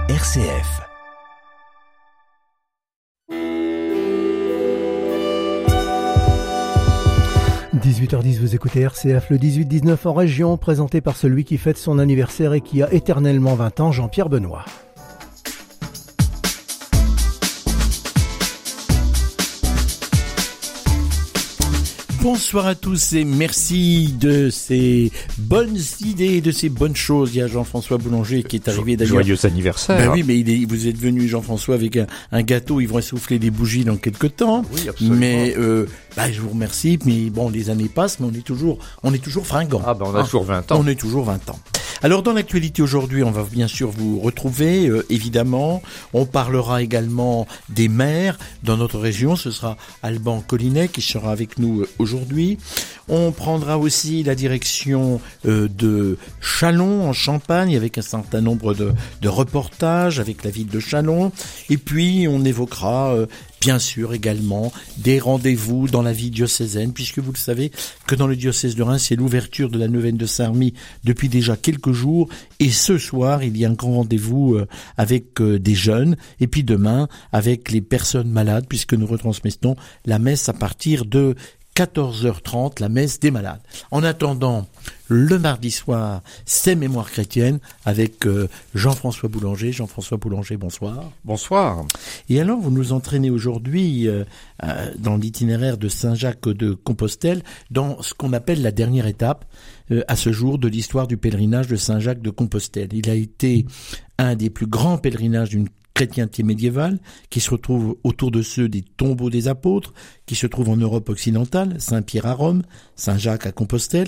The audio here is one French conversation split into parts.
RCF. « 18h10, vous écoutez RCF, le 18-19 en région, présenté par celui qui fête son anniversaire et qui a éternellement 20 ans, Jean-Pierre Benoît. Bonsoir à tous et merci de ces bonnes idées, de ces bonnes choses. Il y a Jean-François Boulanger qui est arrivé d'ailleurs. Joyeux anniversaire. Ben oui, mais vous êtes venu Jean-François avec un gâteau, ils vont souffler des bougies dans quelques temps. Oui, absolument. Mais je vous remercie, mais bon, les années passent, mais on est toujours fringants. Ah ben on a toujours 20 ans. On est toujours 20 ans. Alors dans l'actualité aujourd'hui, on va bien sûr vous retrouver, évidemment. On parlera également des maires dans notre région. Ce sera Alban Collinet qui sera avec nous aujourd'hui. On prendra aussi la direction de Châlons en Champagne avec un certain nombre de reportages avec la ville de Châlons. Et puis on évoquera bien sûr également des rendez-vous dans la vie diocésaine, puisque vous le savez que dans le diocèse de Reims, c'est l'ouverture de la neuvaine de Saint-Remy depuis déjà quelques jours. Et ce soir, il y a un grand rendez-vous avec des jeunes. Et puis demain, avec les personnes malades, puisque nous retransmettons la messe à partir de 14h30, la messe des malades. En attendant, le mardi soir, c'est Mémoire chrétienne avec Jean-François Boulanger. Jean-François Boulanger, bonsoir. Bonsoir. Et alors, vous nous entraînez aujourd'hui dans l'itinéraire de Saint-Jacques de Compostelle, dans ce qu'on appelle la dernière étape à ce jour de l'histoire du pèlerinage de Saint-Jacques de Compostelle. Il a été un des plus grands pèlerinages d'une chrétienté médiévale, qui se retrouve autour de ceux des tombeaux des apôtres, qui se trouvent en Europe occidentale, Saint-Pierre à Rome, Saint-Jacques à Compostelle.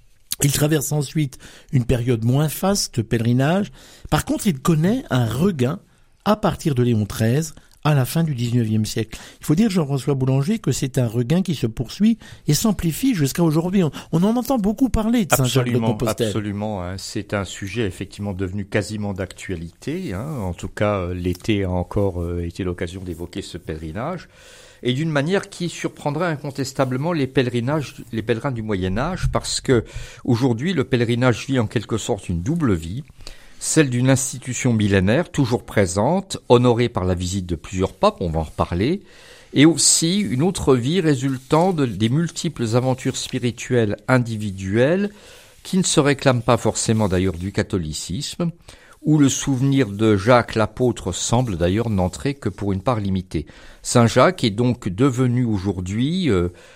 Il traverse ensuite une période moins faste de pèlerinage. Par contre, il connaît un regain à partir de Léon XIII, à la fin du XIXe siècle. Il faut dire, Jean-François Boulanger, que c'est un regain qui se poursuit et s'amplifie jusqu'à aujourd'hui. On en entend beaucoup parler de Saint-Jacques de Compostelle. Absolument, hein. C'est un sujet effectivement devenu quasiment d'actualité. En tout cas, l'été a encore été l'occasion d'évoquer ce pèlerinage. Et d'une manière qui surprendrait incontestablement les pèlerins du Moyen-Âge, parce que aujourd'hui, le pèlerinage vit en quelque sorte une double vie. Celle d'une institution millénaire, toujours présente, honorée par la visite de plusieurs papes, on va en reparler, et aussi une autre vie résultant des multiples aventures spirituelles individuelles qui ne se réclament pas forcément d'ailleurs du catholicisme, où le souvenir de Jacques l'apôtre semble d'ailleurs n'entrer que pour une part limitée. Saint Jacques est donc devenu aujourd'hui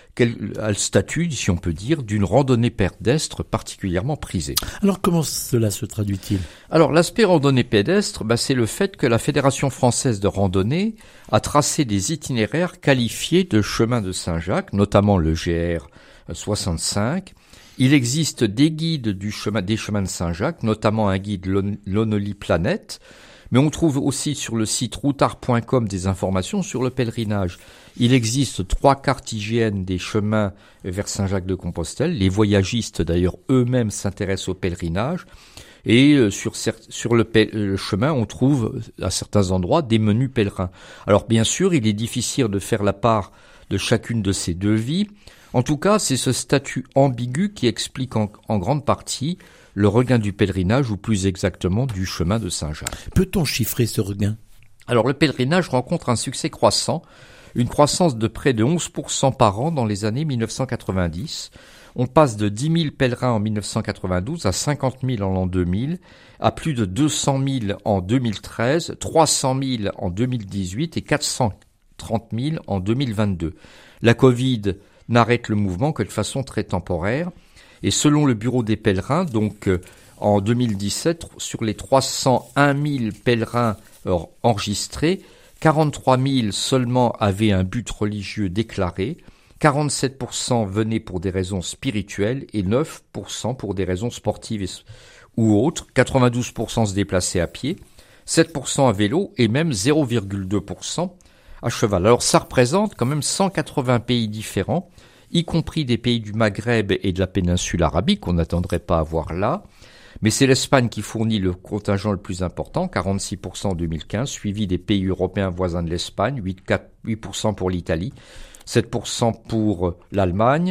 a le statut, si on peut dire, d'une randonnée pédestre particulièrement prisée. Alors comment cela se traduit-il ? Alors l'aspect randonnée pédestre, c'est le fait que la Fédération française de randonnée a tracé des itinéraires qualifiés de chemin de Saint-Jacques, notamment le GR 65. Il existe des guides des chemins de Saint-Jacques, notamment un guide Lonely Planet, mais on trouve aussi sur le site routard.com des informations sur le pèlerinage. Il existe 3 cartes IGN des chemins vers Saint-Jacques de Compostelle. Les voyagistes d'ailleurs eux-mêmes s'intéressent au pèlerinage. Et sur le chemin, on trouve à certains endroits des menus pèlerins. Alors bien sûr, il est difficile de faire la part de chacune de ces deux vies. En tout cas, c'est ce statut ambigu qui explique en grande partie le regain du pèlerinage, ou plus exactement du chemin de Saint-Jacques. Peut-on chiffrer ce regain ? Alors le pèlerinage rencontre un succès croissant, une croissance de près de 11% par an dans les années 1990. On passe de 10 000 pèlerins en 1992 à 50 000 en l'an 2000, à plus de 200 000 en 2013, 300 000 en 2018 et 430 000 en 2022. La Covid n'arrête le mouvement que de façon très temporaire. Et selon le bureau des pèlerins, donc en 2017, sur les 301 000 pèlerins enregistrés, 43 000 seulement avaient un but religieux déclaré, 47% venaient pour des raisons spirituelles et 9% pour des raisons sportives ou autres, 92% se déplaçaient à pied, 7% à vélo et même 0,2% à cheval. Alors ça représente quand même 180 pays différents, y compris des pays du Maghreb et de la péninsule arabique qu'on n'attendrait pas à voir là. Mais c'est l'Espagne qui fournit le contingent le plus important, 46% en 2015, suivi des pays européens voisins de l'Espagne, 8% pour l'Italie, 7% pour l'Allemagne,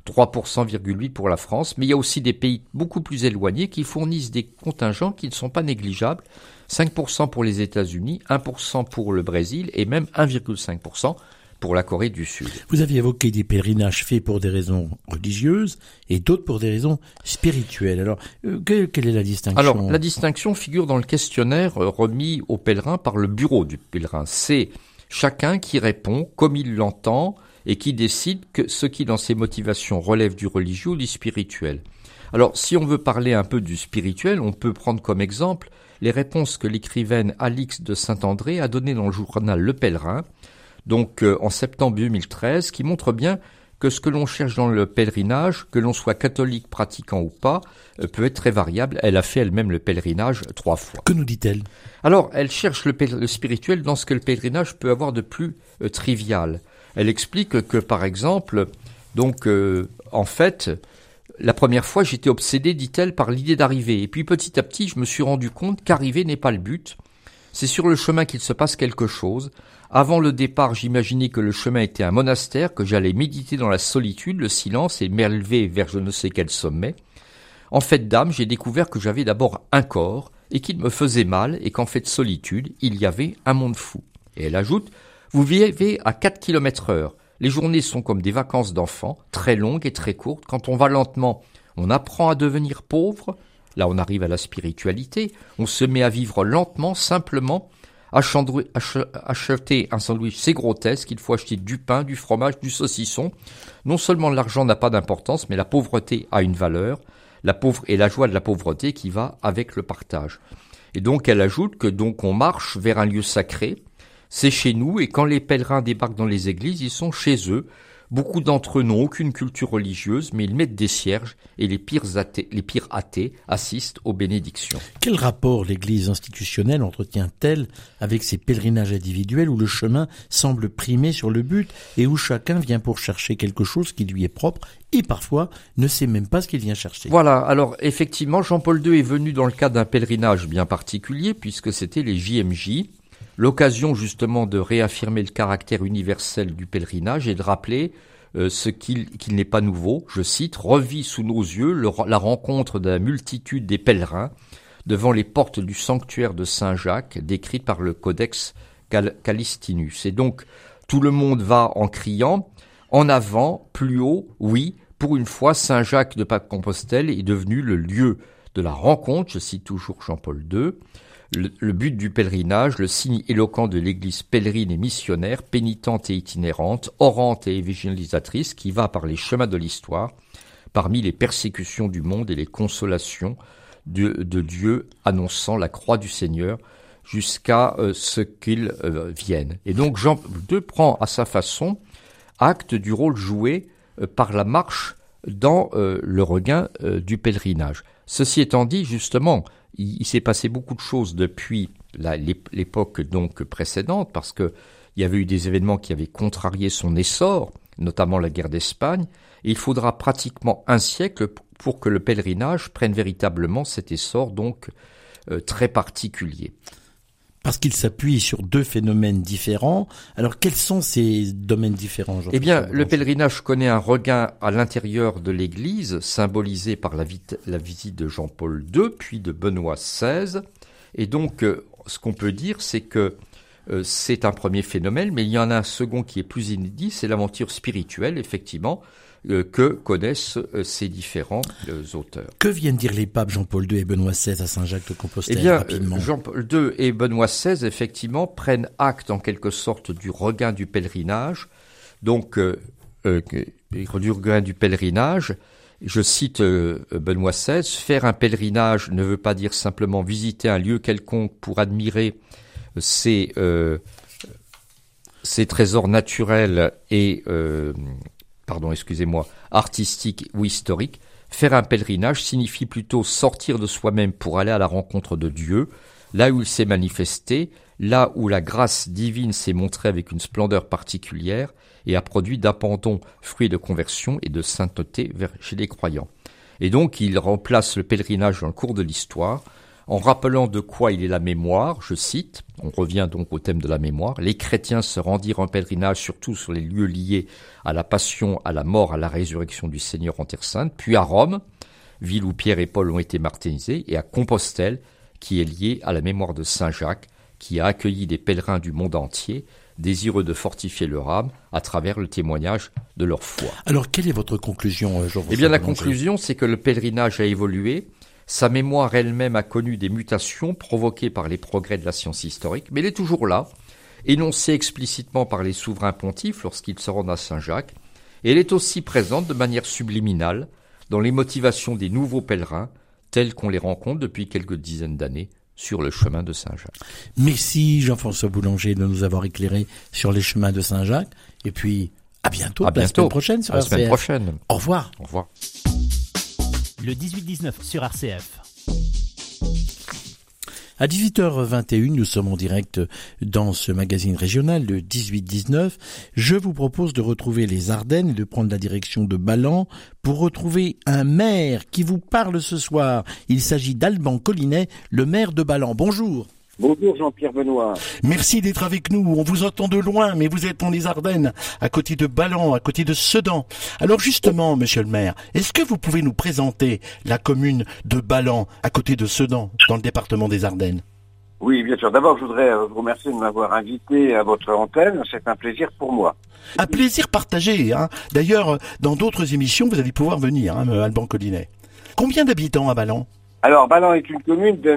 3,8% pour la France, mais il y a aussi des pays beaucoup plus éloignés qui fournissent des contingents qui ne sont pas négligeables, 5% pour les États-Unis, 1% pour le Brésil et même 1,5% pour la Corée du Sud. Vous aviez évoqué des pèlerinages faits pour des raisons religieuses et d'autres pour des raisons spirituelles. Alors, quelle est la distinction? Alors, la distinction figure dans le questionnaire remis aux pèlerins par le bureau du pèlerin. C'est chacun qui répond comme il l'entend et qui décide que ce qui dans ses motivations relève du religieux ou du spirituel. Alors, si on veut parler un peu du spirituel, on peut prendre comme exemple les réponses que l'écrivaine Alix de Saint-André a données dans le journal Le Pèlerin, donc en septembre 2013, qui montre bien que ce que l'on cherche dans le pèlerinage, que l'on soit catholique, pratiquant ou pas, peut être très variable. Elle a fait elle-même le pèlerinage 3 fois. Que nous dit-elle? Alors, elle cherche le spirituel dans ce que le pèlerinage peut avoir de plus trivial. Elle explique que, par exemple, donc en fait, la première fois, j'étais obsédé, dit-elle, par l'idée d'arriver. Et puis petit à petit, je me suis rendu compte qu'arriver n'est pas le but. C'est sur le chemin qu'il se passe quelque chose. Avant le départ, j'imaginais que le chemin était un monastère, que j'allais méditer dans la solitude, le silence et m'élever vers je ne sais quel sommet. En fait d'âme, j'ai découvert que j'avais d'abord un corps et qu'il me faisait mal et qu'en fait de solitude, il y avait un monde fou. Et elle ajoute, vous vivez à 4 km/h. Les journées sont comme des vacances d'enfants, très longues et très courtes. Quand on va lentement, on apprend à devenir pauvre. Là, on arrive à la spiritualité. On se met à vivre lentement, simplement. Acheter un sandwich, c'est grotesque. Il faut acheter du pain, du fromage, du saucisson. Non seulement l'argent n'a pas d'importance, mais la pauvreté a une valeur. Et la joie de la pauvreté qui va avec le partage. Et donc, elle ajoute que donc on marche vers un lieu sacré. C'est chez nous, et quand les pèlerins débarquent dans les églises, ils sont chez eux. Beaucoup d'entre eux n'ont aucune culture religieuse, mais ils mettent des cierges et les pires athées assistent aux bénédictions. Quel rapport l'Église institutionnelle entretient-elle avec ces pèlerinages individuels où le chemin semble primer sur le but et où chacun vient pour chercher quelque chose qui lui est propre et parfois ne sait même pas ce qu'il vient chercher? Voilà, alors effectivement, Jean-Paul II est venu dans le cadre d'un pèlerinage bien particulier puisque c'était les JMJ. L'occasion justement de réaffirmer le caractère universel du pèlerinage et de rappeler qu'il n'est pas nouveau. Je cite, revit sous nos yeux la rencontre de la multitude des pèlerins devant les portes du sanctuaire de Saint-Jacques, décrite par le Codex Callistinus. Et donc, tout le monde va en criant, en avant, plus haut, oui, pour une fois, Saint-Jacques de Compostelle est devenu le lieu de la rencontre, je cite toujours Jean-Paul II. Le but du pèlerinage, le signe éloquent de l'église pèlerine et missionnaire, pénitente et itinérante, orante et évangélisatrice, qui va par les chemins de l'histoire, parmi les persécutions du monde et les consolations de Dieu, annonçant la croix du Seigneur jusqu'à ce qu'il vienne. Et donc Jean II prend à sa façon acte du rôle joué par la marche dans le regain du pèlerinage. Ceci étant dit, justement, il s'est passé beaucoup de choses depuis l'époque donc précédente, parce que il y avait eu des événements qui avaient contrarié son essor, notamment la guerre d'Espagne, et il faudra pratiquement un siècle pour que le pèlerinage prenne véritablement cet essor donc très particulier. Parce qu'il s'appuie sur deux phénomènes différents. Alors, quels sont ces domaines différents, Jean-Pierre? Eh bien, le pèlerinage connaît un regain à l'intérieur de l'Église, symbolisé par la visite de Jean-Paul II, puis de Benoît XVI. Et donc, ce qu'on peut dire, c'est que c'est un premier phénomène, mais il y en a un second qui est plus inédit, c'est l'aventure spirituelle, effectivement, que connaissent ces différents auteurs. Que viennent dire les papes Jean-Paul II et Benoît XVI à Saint-Jacques de Compostelle, eh bien, rapidement? Jean-Paul II et Benoît XVI, effectivement, prennent acte en quelque sorte du regain du pèlerinage. Donc, du regain du pèlerinage, je cite Benoît XVI, faire un pèlerinage ne veut pas dire simplement visiter un lieu quelconque pour admirer ses trésors naturels et artistique ou historique. Faire un pèlerinage signifie plutôt sortir de soi-même pour aller à la rencontre de Dieu, là où il s'est manifesté, là où la grâce divine s'est montrée avec une splendeur particulière et a produit d'abandon, fruit de conversion et de sainteté chez les croyants. Et donc, il remplace le pèlerinage dans le cours de l'histoire en rappelant de quoi il est la mémoire, je cite, on revient donc au thème de la mémoire, les chrétiens se rendirent en pèlerinage surtout sur les lieux liés à la passion, à la mort, à la résurrection du Seigneur en Terre Sainte, puis à Rome, ville où Pierre et Paul ont été martyrisés, et à Compostelle, qui est liée à la mémoire de Saint Jacques, qui a accueilli des pèlerins du monde entier, désireux de fortifier leur âme à travers le témoignage de leur foi. Alors, quelle est votre conclusion, Jean-François Eh bien, la Boulanger ? conclusion, c'est que le pèlerinage a évolué. Sa mémoire elle-même a connu des mutations provoquées par les progrès de la science historique, mais elle est toujours là, énoncée explicitement par les souverains pontifes lorsqu'ils se rendent à Saint-Jacques, et elle est aussi présente de manière subliminale dans les motivations des nouveaux pèlerins, tels qu'on les rencontre depuis quelques dizaines d'années sur le chemin de Saint-Jacques. Merci Jean-François Boulanger de nous avoir éclairé sur les chemins de Saint-Jacques. Et puis, à bientôt, la semaine prochaine sur RCF. La semaine prochaine. Au revoir. Au revoir. Le 18-19 sur RCF. À 18h21, nous sommes en direct dans ce magazine régional de 18-19. Je vous propose de retrouver les Ardennes et de prendre la direction de Ballan pour retrouver un maire qui vous parle ce soir. Il s'agit d'Alban Collinet, le maire de Ballan. Bonjour. Bonjour Jean-Pierre Benoît. Merci d'être avec nous. On vous entend de loin, mais vous êtes dans les Ardennes, à côté de Ballan, à côté de Sedan. Alors justement, monsieur le maire, est-ce que vous pouvez nous présenter la commune de Ballan, à côté de Sedan, dans le département des Ardennes ? Oui, bien sûr. D'abord, je voudrais vous remercier de m'avoir invité à votre antenne. C'est un plaisir pour moi. Un plaisir partagé. Hein. D'ailleurs, dans d'autres émissions, vous allez pouvoir venir, hein, Alban Collinet. Combien d'habitants à Ballan ? Alors, Ballan est une commune de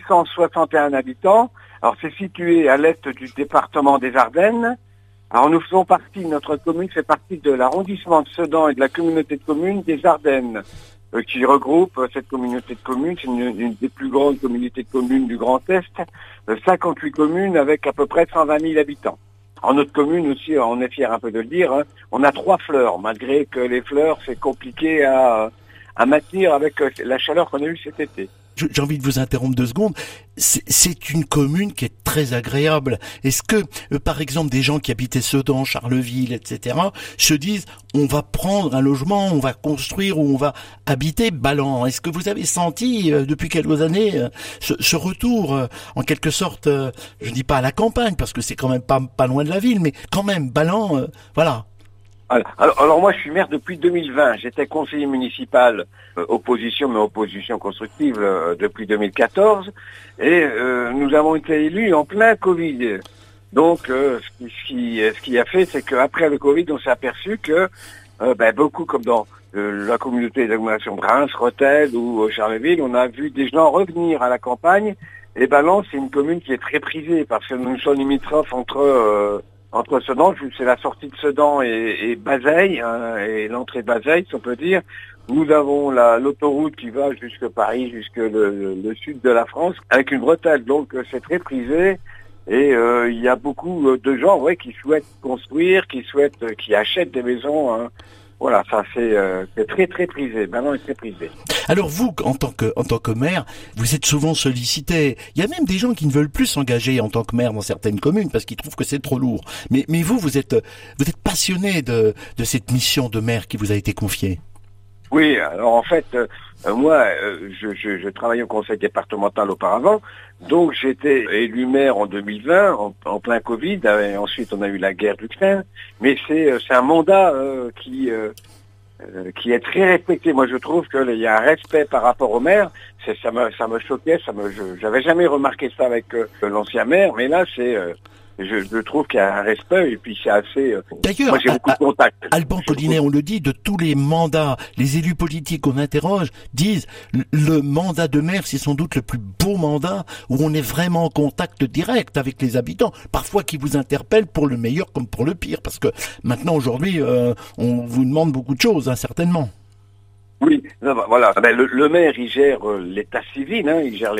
1661 habitants. Alors, c'est situé à l'est du département des Ardennes. Alors, nous faisons partie, notre commune fait partie de l'arrondissement de Sedan et de la communauté de communes des Ardennes, qui regroupe cette communauté de communes. C'est une des plus grandes communautés de communes du Grand Est, 58 communes avec à peu près 120 000 habitants. En notre commune aussi, on est fiers un peu de le dire, hein, on a 3 fleurs, malgré que les fleurs, c'est compliqué à maintenir avec la chaleur qu'on a eue cet été. J'ai envie de vous interrompre 2 secondes. C'est une commune qui est très agréable. Est-ce que, par exemple, des gens qui habitaient Sedan, Charleville, etc., se disent on va prendre un logement, on va construire ou on va habiter Ballan ? Est-ce que vous avez senti depuis quelques années ce retour, en quelque sorte, je dis pas à la campagne, parce que c'est quand même pas loin de la ville, mais quand même Ballan, voilà. Alors moi je suis maire depuis 2020, j'étais conseiller municipal opposition, mais opposition constructive depuis 2014 et nous avons été élus en plein Covid. Donc ce qui a fait, c'est qu'après le Covid on s'est aperçu que beaucoup comme dans la communauté d'agglomération de Reims, Rethel ou Charleville, on a vu des gens revenir à la campagne et Ballan c'est une commune qui est très prisée parce que nous sommes limitrophes entre Sedan, c'est la sortie de Sedan et Bazeilles, hein, et l'entrée de Bazeilles, si on peut dire. Nous avons l'autoroute qui va jusque Paris, jusque le sud de la France, avec une bretelle, donc c'est très prisé. Et il y a beaucoup de gens qui souhaitent construire, qui achètent des maisons. Hein. Voilà, ça c'est très très prisé. Ballan est très prisé. Alors vous, en tant que maire, vous êtes souvent sollicité. Il y a même des gens qui ne veulent plus s'engager en tant que maire dans certaines communes parce qu'ils trouvent que c'est trop lourd. Mais vous êtes passionné de cette mission de maire qui vous a été confiée. Oui, alors en fait, moi, je travaillais au conseil départemental auparavant, donc j'étais élu maire en 2020, en plein Covid, et ensuite on a eu la guerre d'Ukraine, mais c'est un mandat qui est très respecté. Moi, je trouve qu'il y a un respect par rapport au maire. Ça me choquait, j'avais jamais remarqué ça avec l'ancien maire, mais là, je trouve qu'il y a un respect et puis c'est assez... D'ailleurs, moi j'ai beaucoup de contacts. Alban Collinet, on le dit, de tous les mandats, les élus politiques qu'on interroge disent le mandat de maire, c'est sans doute le plus beau mandat où on est vraiment en contact direct avec les habitants, parfois qui vous interpellent pour le meilleur comme pour le pire, parce que maintenant, aujourd'hui, on vous demande beaucoup de choses, hein, certainement. Oui, voilà. Le maire, il gère l'état civil, hein, il gère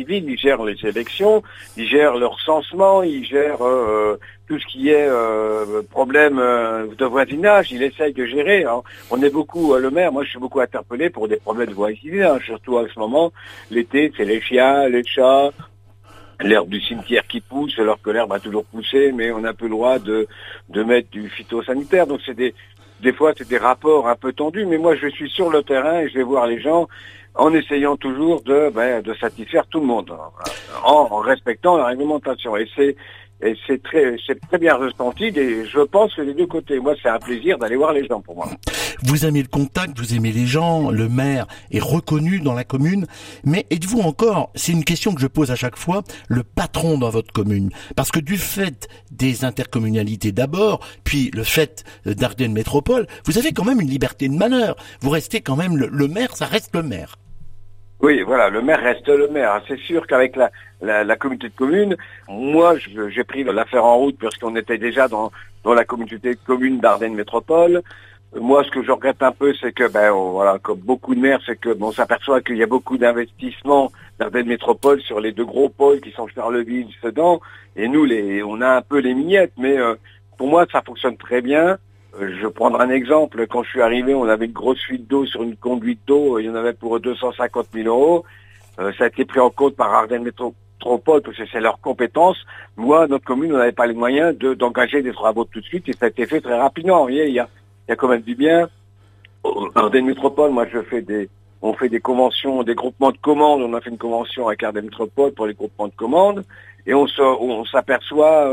les élections, il gère le recensement, il gère tout ce qui est problème de voisinage, il essaye de gérer. Hein. On est beaucoup, le maire, moi je suis beaucoup interpellé pour des problèmes de voisinage, surtout en ce moment. L'été, c'est les chiens, les chats, l'herbe du cimetière qui pousse, alors que l'herbe a toujours poussé, mais on a peu le droit de mettre du phytosanitaire. Donc des fois, c'est des rapports un peu tendus, mais moi, je suis sur le terrain et je vais voir les gens. en essayant toujours de satisfaire tout le monde, en respectant la réglementation. Et c'est très bien ressenti, et je pense que des deux côtés. Moi, c'est un plaisir d'aller voir les gens pour moi. Vous aimez le contact, vous aimez les gens, le maire est reconnu dans la commune, mais êtes-vous encore, c'est une question que je pose à chaque fois, le patron dans votre commune? Parce que du fait des intercommunalités d'abord, puis le fait d'Ardennes Métropole, vous avez quand même une liberté de manœuvre. Vous restez quand même le maire, ça reste le maire. Oui, voilà, le maire reste le maire. C'est sûr qu'avec la communauté de communes, moi, j'ai pris l'affaire en route puisqu'on était déjà dans la communauté de communes d'Ardennes Métropole. Moi, ce que je regrette un peu, c'est que, comme beaucoup de maires, c'est que, on s'aperçoit qu'il y a beaucoup d'investissements d'Ardennes Métropole sur les deux gros pôles qui sont Charleville, Sedan, et nous, on a un peu les mignettes, mais pour moi, ça fonctionne très bien. Je vais prendre un exemple. Quand je suis arrivé, on avait une grosse fuite d'eau sur une conduite d'eau. Il y en avait pour 250 000 euros. Ça a été pris en compte par Ardennes Métropole parce que c'est leur compétence. Moi, notre commune, on n'avait pas les moyens d'engager des travaux tout de suite et ça a été fait très rapidement. Vous voyez, il y a quand même du bien. Ardennes Métropole, moi, on fait des conventions, des groupements de commandes. On a fait une convention avec Ardennes Métropole pour les groupements de commandes et on s'aperçoit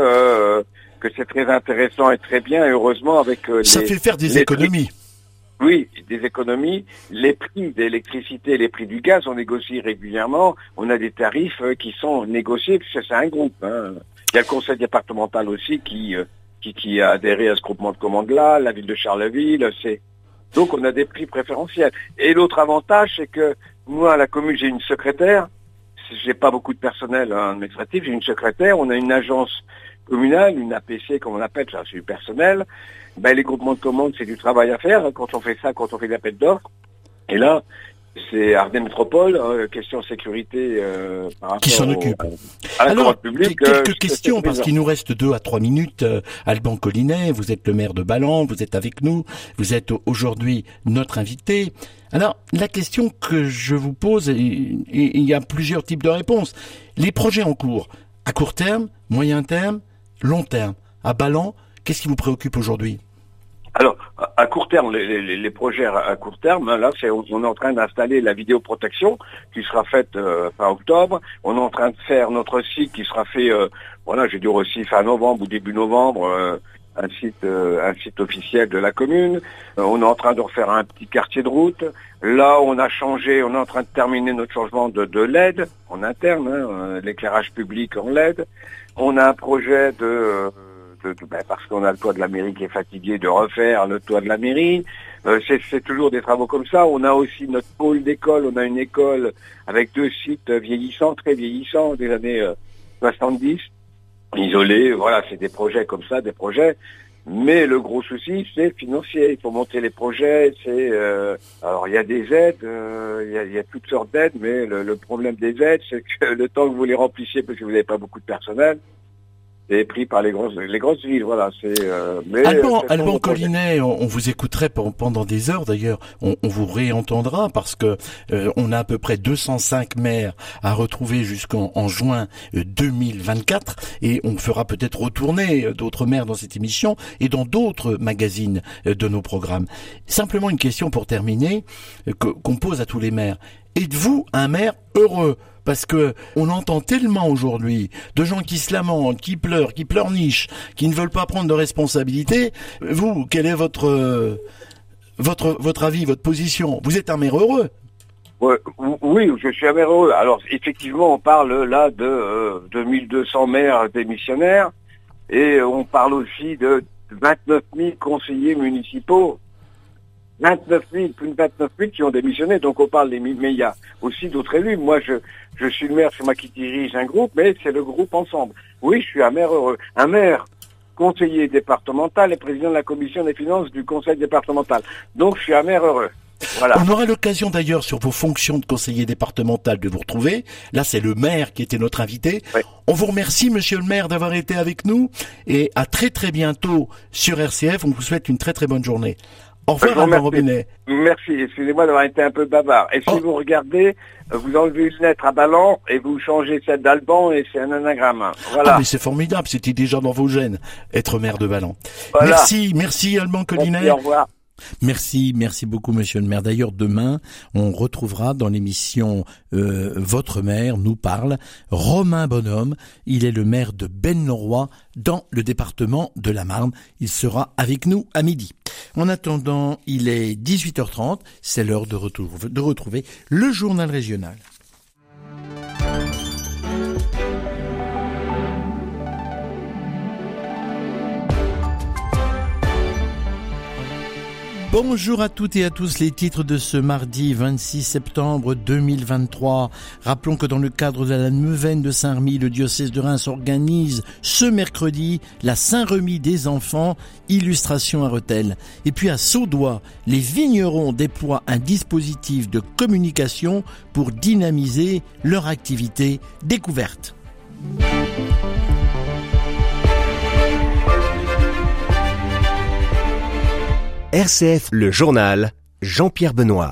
que c'est très intéressant et très bien, et heureusement avec ça fait faire des économies. Oui, des économies. Les prix d'électricité, les prix du gaz, on négocie régulièrement. On a des tarifs qui sont négociés puisque c'est un groupe. Hein. Il y a le conseil départemental aussi qui a adhéré à ce groupement de commandes-là, la ville de Charleville. Donc on a des prix préférentiels. Et l'autre avantage, c'est que moi, à la commune, j'ai une secrétaire. J'ai pas beaucoup de personnel administratif. J'ai une secrétaire. On a une agence communale, une APC comme on appelle, ça c'est du personnel. Les groupements de commandes, c'est du travail à faire quand on fait ça, quand on fait l'appel d'offres. Et là, c'est Ardennes Métropole, question sécurité par rapport qui s'en occupe. À la Alors, publique, quelques questions, parce qu'il nous reste 2 à 3 minutes. Alban Collinet, vous êtes le maire de Ballan, vous êtes avec nous, vous êtes aujourd'hui notre invité. Alors, la question que je vous pose, et il y a plusieurs types de réponses. Les projets en cours, à court terme, moyen terme, long terme. À Ballan, qu'est-ce qui vous préoccupe aujourd'hui? Alors, à court terme, les projets à court terme, là, on est en train d'installer la vidéoprotection qui sera faite fin octobre. On est en train de faire notre site qui sera fait, je dirais aussi fin novembre ou début novembre, un site officiel de la commune. On est en train de refaire un petit quartier de route. Là, on a changé, on est en train de terminer notre changement de LED en interne, l'éclairage public en LED. On a un projet parce qu'on a le toit de la mairie qui est fatigué, de refaire le toit de la mairie. C'est toujours des travaux comme ça. On a aussi notre pôle d'école. On a une école avec 2 sites vieillissants, très vieillissants, des années 70, isolés. Voilà, c'est des projets comme ça, des projets. Mais le gros souci, c'est financier. Il faut monter les projets. Alors il y a des aides, il y a toutes sortes d'aides, mais le problème des aides, c'est que le temps que vous les remplissiez, parce que vous n'avez pas beaucoup de personnel, c'est pris par les grosses villes, voilà. Alban Collinet, on vous écouterait pendant des heures. D'ailleurs, on vous réentendra parce que on a à peu près 205 maires à retrouver jusqu'en juin 2024, et on fera peut-être retourner d'autres maires dans cette émission et dans d'autres magazines de nos programmes. Simplement une question pour terminer qu'on pose à tous les maires. Êtes-vous un maire heureux? Parce que on entend tellement aujourd'hui de gens qui se lamentent, qui pleurnichent, qui ne veulent pas prendre de responsabilités. Vous, quel est votre avis, votre position? Vous êtes un maire heureux? Oui, je suis un maire heureux. Alors, effectivement, on parle là de 1200 maires démissionnaires et on parle aussi de 29 000 conseillers municipaux. 29 000 qui ont démissionné, donc on parle mais il y a aussi d'autres élus. Moi, je suis le maire, c'est moi qui dirige un groupe, mais c'est le groupe ensemble. Oui, je suis un maire heureux. Un maire conseiller départemental et président de la commission des finances du conseil départemental. Donc, je suis un maire heureux. Voilà. On aura l'occasion d'ailleurs sur vos fonctions de conseiller départemental de vous retrouver. Là, c'est le maire qui était notre invité. Oui. On vous remercie, monsieur le maire, d'avoir été avec nous et à très très bientôt sur RCF. On vous souhaite une très très bonne journée. Au revoir, Alban Robinet. Merci, excusez-moi d'avoir été un peu bavard. Et si vous regardez, vous enlevez une lettre à Ballan et vous changez celle d'Alban et c'est un anagramme. Voilà. Ah, mais c'est formidable, c'était déjà dans vos gènes, être maire de Ballan. Voilà. Merci Alban Collinet. Merci, au revoir. Merci beaucoup monsieur le maire. D'ailleurs demain, on retrouvera dans l'émission Votre maire nous parle Romain Bonhomme. Il est le maire de Bennes-le-Roi dans le département de la Marne. Il sera avec nous à midi. En attendant, il est 18h30, c'est l'heure de retrouver le journal régional. Bonjour à toutes et à tous, les titres de ce mardi 26 septembre 2023. Rappelons que dans le cadre de la neuvaine de Saint-Remy, le diocèse de Reims organise ce mercredi la Saint-Remy des enfants, illustration à Rethel. Et puis à Saudois, les vignerons déploient un dispositif de communication pour dynamiser leur activité découverte. RCF, le journal, Jean-Pierre Benoît.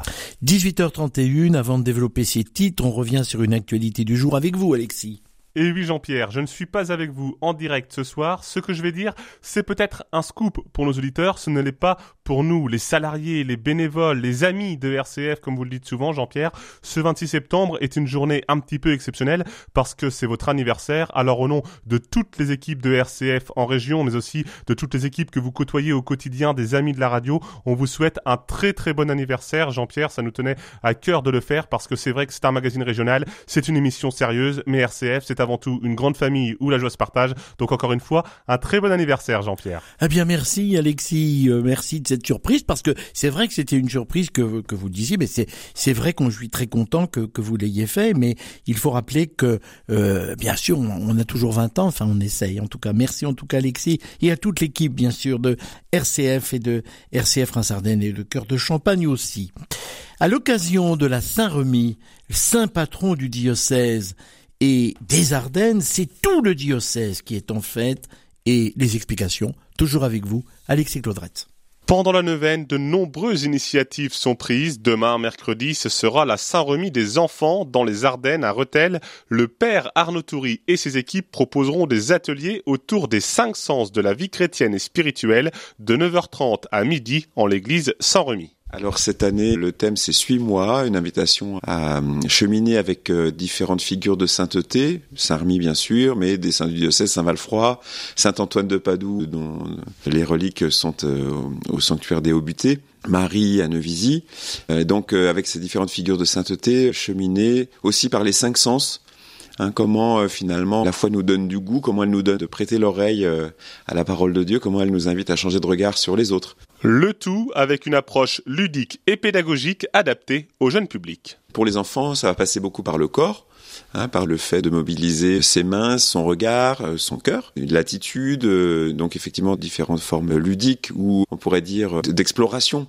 18h31, avant de développer ces titres, on revient sur une actualité du jour avec vous, Alexis. Et oui Jean-Pierre, je ne suis pas avec vous en direct ce soir. Ce que je vais dire, c'est peut-être un scoop pour nos auditeurs. Ce ne l'est pas pour nous, les salariés, les bénévoles, les amis de RCF, comme vous le dites souvent Jean-Pierre. Ce 26 septembre est une journée un petit peu exceptionnelle parce que c'est votre anniversaire. Alors au nom de toutes les équipes de RCF en région, mais aussi de toutes les équipes que vous côtoyez au quotidien, des amis de la radio, on vous souhaite un très très bon anniversaire. Jean-Pierre, ça nous tenait à cœur de le faire parce que c'est vrai que c'est un magazine régional, c'est une émission sérieuse, mais RCF, c'est avant tout une grande famille où la joie se partage. Donc encore une fois, un très bon anniversaire Jean-Pierre. Eh bien merci Alexis, merci de cette surprise parce que c'est vrai que c'était une surprise que vous disiez, mais c'est vrai qu'on suis très content que vous l'ayez fait, mais il faut rappeler que bien sûr on a toujours 20 ans, enfin on essaye en tout cas. Merci en tout cas Alexis et à toute l'équipe bien sûr de RCF et de RCF Reims-Ardennes et le cœur de Champagne aussi. À l'occasion de la Saint-Remy, saint patron du diocèse et des Ardennes, c'est tout le diocèse qui est en fête et les explications, toujours avec vous, Alexis Claudrette. Pendant la neuvaine, de nombreuses initiatives sont prises. Demain, mercredi, ce sera la Saint-Remy des enfants dans les Ardennes à Rethel. Le père Arnaud Toury et ses équipes proposeront des ateliers autour des 5 sens de la vie chrétienne et spirituelle de 9h30 à midi en l'église Saint-Remy. Alors cette année, le thème c'est Suis-moi, une invitation à cheminer avec différentes figures de sainteté, Saint-Remy bien sûr, mais des saints du diocèse, Saint-Walfroy, Saint-Antoine de Padoue, dont les reliques sont au sanctuaire des Hauts-Buttés, Marie à Neuvisi. Donc avec ces différentes figures de sainteté, cheminer aussi par les 5 sens. Comment finalement la foi nous donne du goût, comment elle nous donne de prêter l'oreille à la parole de Dieu, comment elle nous invite à changer de regard sur les autres. Le tout avec une approche ludique et pédagogique adaptée au jeune public. Pour les enfants, ça va passer beaucoup par le corps, par le fait de mobiliser ses mains, son regard, son cœur, l'attitude, donc effectivement différentes formes ludiques ou on pourrait dire d'exploration.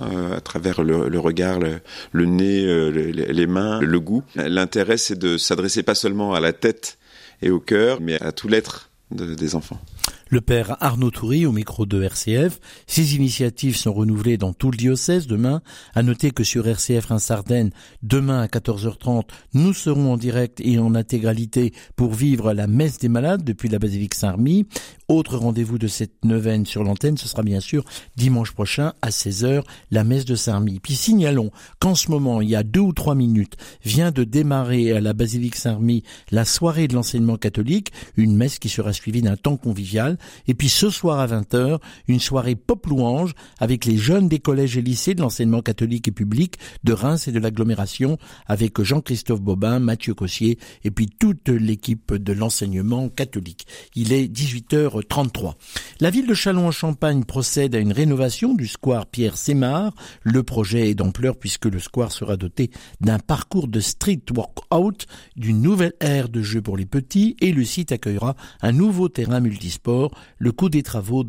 À travers le regard, le nez, les mains, le goût. L'intérêt, c'est de s'adresser pas seulement à la tête et au cœur, mais à tout l'être des enfants. Le père Arnaud Toury au micro de RCF. Ces initiatives sont renouvelées dans tout le diocèse demain. À noter que sur RCF Reims-Ardennes, demain à 14h30, nous serons en direct et en intégralité pour vivre la messe des malades depuis la basilique Saint-Remy. Autre rendez-vous de cette neuvaine sur l'antenne, ce sera bien sûr dimanche prochain à 16h, la messe de Saint-Remy. Puis signalons qu'en ce moment, il y a 2 ou 3 minutes, vient de démarrer à la basilique Saint-Remy la soirée de l'enseignement catholique, une messe qui sera suivie d'un temps convivial. Et puis ce soir à 20h, une soirée pop-louange avec les jeunes des collèges et lycées de l'enseignement catholique et public de Reims et de l'agglomération avec Jean-Christophe Bobin, Mathieu Cossier et puis toute l'équipe de l'enseignement catholique. Il est 18h33. La ville de Châlons-en-Champagne procède à une rénovation du square Pierre Sémard. Le projet est d'ampleur puisque le square sera doté d'un parcours de street workout, d'une nouvelle aire de jeu pour les petits et le site accueillera un nouveau terrain multisport. Le coût des travaux,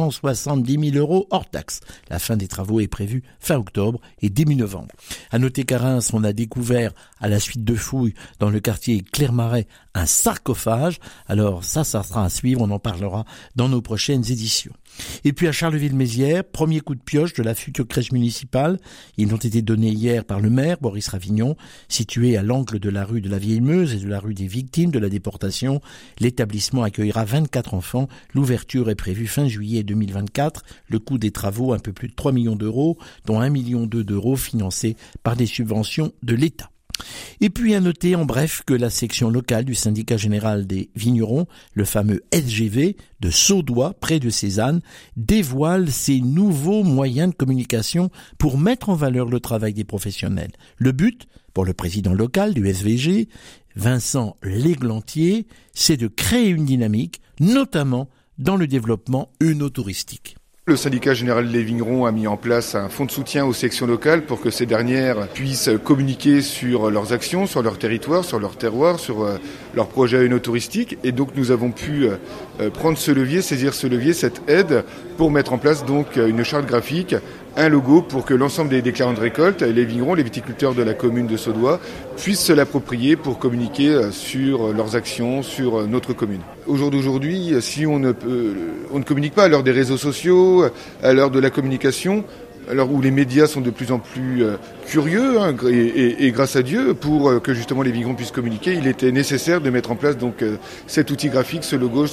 270 000 € hors taxe. La fin des travaux est prévue fin octobre et début novembre. À noter qu'à Reims, on a découvert, à la suite de fouilles dans le quartier Clermarais, un sarcophage. Alors ça sera à suivre, on en parlera dans nos prochaines éditions. Et puis à Charleville-Mézières, premier coup de pioche de la future crèche municipale. Ils ont été donnés hier par le maire, Boris Ravignon, situé à l'angle de la rue de la Vieille Meuse et de la rue des victimes de la déportation. L'établissement accueillera 24 enfants. L'ouverture est prévue fin juillet 2024. Le coût des travaux, un peu plus de 3 millions d'euros, dont 1,2 million d'euros financés par des subventions de l'État. Et puis à noter en bref que la section locale du syndicat général des vignerons, le fameux SGV de Saudois, près de Cézanne, dévoile ses nouveaux moyens de communication pour mettre en valeur le travail des professionnels. Le but, pour le président local du SVG, Vincent Léglantier, c'est de créer une dynamique, notamment dans le développement œnotouristique. Le syndicat général des vignerons a mis en place un fonds de soutien aux sections locales pour que ces dernières puissent communiquer sur leurs actions, sur leur territoire, sur leur terroir, sur leurs projets œnotouristiques. Et donc nous avons pu prendre ce levier, saisir ce levier, cette aide pour mettre en place donc une charte graphique, un logo pour que l'ensemble des déclarants de récolte, les vignerons, les viticulteurs de la commune de Saudois puissent se l'approprier pour communiquer sur leurs actions, sur notre commune. Au jour d'aujourd'hui, si on ne communique pas à l'heure des réseaux sociaux, à l'heure de la communication, à l'heure où les médias sont de plus en plus curieux, et grâce à Dieu, pour que justement les vignerons puissent communiquer, il était nécessaire de mettre en place donc cet outil graphique, ce logo,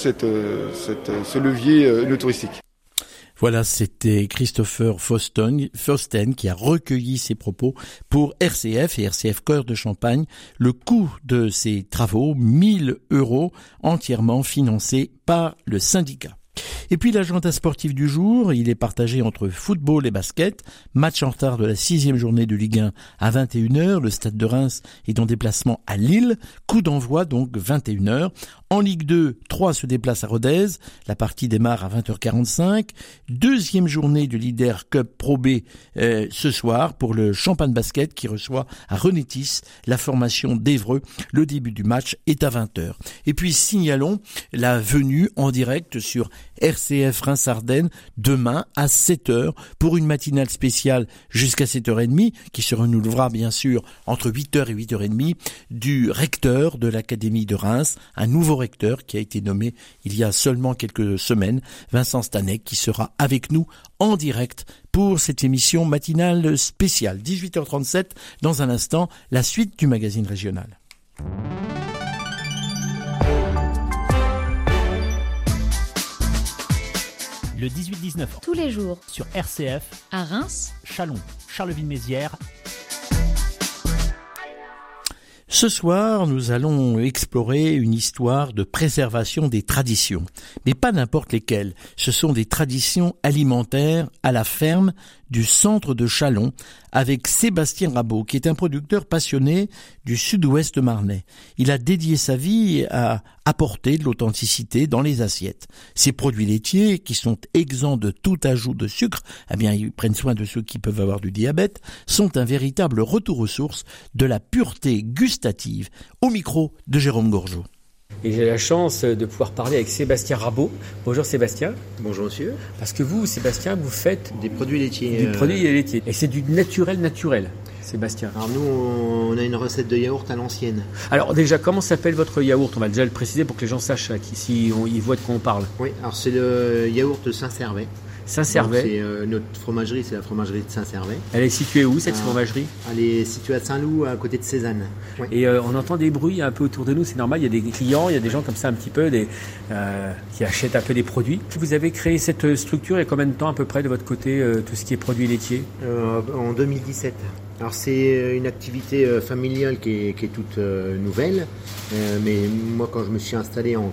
ce levier œnotouristique. Voilà, c'était Christopher Fausten qui a recueilli ses propos pour RCF et RCF Cœur de Champagne. Le coût de ces travaux, 1 000 €, entièrement financé par le syndicat. Et puis l'agenda sportif du jour, il est partagé entre football et basket. Match en retard de la 6e journée de Ligue 1 à 21h. Le Stade de Reims est en déplacement à Lille. Coup d'envoi donc 21h. En Ligue 2, 3 se déplace à Rodez. La partie démarre à 20h45. Deuxième journée de Leader Cup Pro B ce soir pour le Champagne Basket qui reçoit à Renétis la formation d'Évreux. Le début du match est à 20h. Et puis signalons la venue en direct sur RCF Reims-Ardennes demain à 7h pour une matinale spéciale jusqu'à 7h30 qui se renouvelera bien sûr entre 8h et 8h30 du recteur de l'Académie de Reims, un nouveau recteur qui a été nommé il y a seulement quelques semaines, Vincent Stanek, qui sera avec nous en direct pour cette émission matinale spéciale. 18h37, dans un instant, la suite du magazine régional. Le 18-19 tous les jours sur RCF à Reims, Châlons, Charleville-Mézières. Ce soir, nous allons explorer une histoire de préservation des traditions, mais pas n'importe lesquelles. Ce sont des traditions alimentaires à la ferme du centre de Châlons avec Sébastien Rabot, qui est un producteur passionné du sud-ouest marnais. Il a dédié sa vie à apporter de l'authenticité dans les assiettes. Ces produits laitiers, qui sont exempts de tout ajout de sucre, eh bien, ils prennent soin de ceux qui peuvent avoir du diabète, sont un véritable retour aux sources de la pureté gustative. Au micro de Jérôme Gourgeot. Et j'ai la chance de pouvoir parler avec Sébastien Rabot. Bonjour Sébastien. Bonjour monsieur. Parce que vous, Sébastien, vous faites des produits laitiers. Des produits laitiers. Et c'est du naturel, Sébastien. Alors nous, on a une recette de yaourt à l'ancienne. Alors déjà, comment s'appelle votre yaourt ? On va déjà le préciser pour que les gens sachent si ils voient de quoi on parle. Oui, alors c'est le yaourt Saint-Servais. Saint-Servais. C'est notre fromagerie, c'est la fromagerie de Saint-Servais. Elle est située où cette fromagerie ? Elle est située à Saint-Loup, à côté de Cézanne. Ouais. Et on entend des bruits un peu autour de nous, c'est normal, il y a des clients, il y a des gens comme ça un petit peu qui achètent un peu des produits. Vous avez créé cette structure il y a combien de temps à peu près de votre côté, tout ce qui est produits laitiers ? En 2017. Alors c'est une activité familiale qui est toute nouvelle, mais moi quand je me suis installé en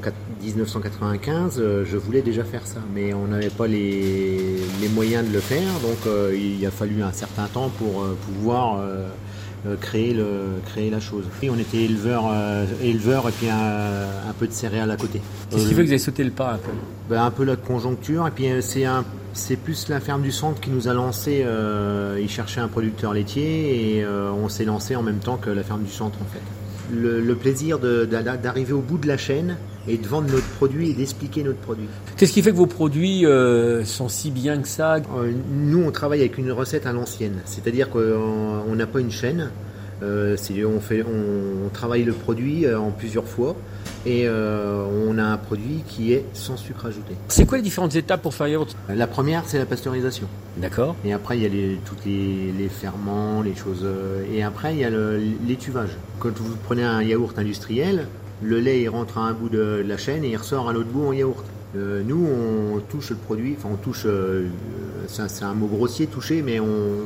1995, je voulais déjà faire ça, mais on n'avait pas les moyens de le faire, donc il a fallu un certain temps pour pouvoir créer la chose. Et on était éleveur et puis un peu de céréales à côté. Qu'est-ce qui fait que vous avez sauté le pas un peu ? Un peu la conjoncture, et puis c'est plus la ferme du centre qui nous a lancé. Ils cherchaient un producteur laitier et on s'est lancé en même temps que la ferme du centre en fait. Le plaisir d'arriver au bout de la chaîne et de vendre notre produit et d'expliquer notre produit. Qu'est-ce qui fait que vos produits sont si bien que ça ? Nous, on travaille avec une recette à l'ancienne, c'est-à-dire qu'on n'a pas une chaîne. On travaille le produit en plusieurs fois. et on a un produit qui est sans sucre ajouté. C'est quoi les différentes étapes pour faire un yaourt ? La première, c'est la pasteurisation. D'accord. Et après, il y a tous les ferments, les choses. Et après, il y a l'étuvage. Quand vous prenez un yaourt industriel, le lait il rentre à un bout de la chaîne et il ressort à l'autre bout en yaourt. Nous, on touche le produit, enfin on touche, c'est un mot grossier, toucher, mais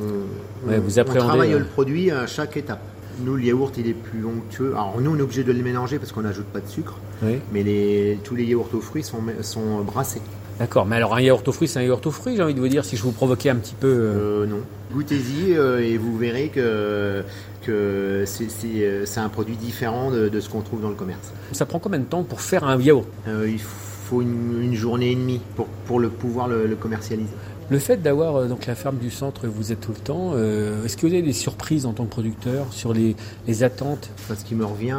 on travaille le produit à chaque étape. Nous, le yaourt, il est plus onctueux. Alors nous, on est obligé de le mélanger parce qu'on n'ajoute pas de sucre, mais tous les yaourts aux fruits sont brassés. D'accord, mais alors un yaourt aux fruits, c'est un yaourt aux fruits, j'ai envie de vous dire, si je vous provoquais un petit peu... Non. Goûtez-y et vous verrez que c'est un produit différent de ce qu'on trouve dans le commerce. Ça prend combien de temps pour faire un yaourt ? Il faut une journée et demie pour pouvoir le commercialiser. Le fait d'avoir donc la ferme du centre où vous êtes tout le temps, est-ce que vous avez des surprises en tant que producteur sur les attentes ? Ce qui me revient,